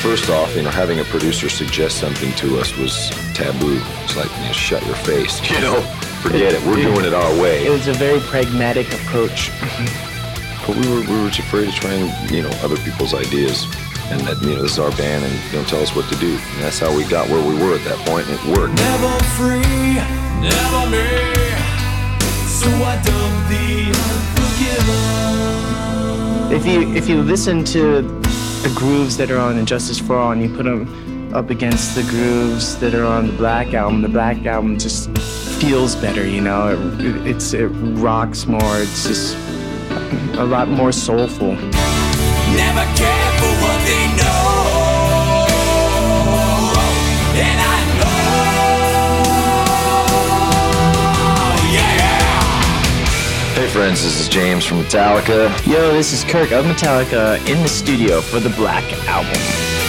first off, having a producer suggest something to us was taboo. It's like, shut your face, forget it. We're doing it our way. It was a very pragmatic approach. But we were just afraid of trying, other people's ideas. And that, this is our band and don't tell us what to do. And that's how we got where we were at that point, and it worked. Never free, never me. So I dump the unforgiven. If you listen to the grooves that are on Injustice for All and you put them up against the grooves that are on the Black Album just feels better, It rocks more. It's just a lot more soulful. Never care for what they know, and I know, yeah. Hey friends, this is James from Metallica. Yo, this is Kirk of Metallica in the studio for the Black Album.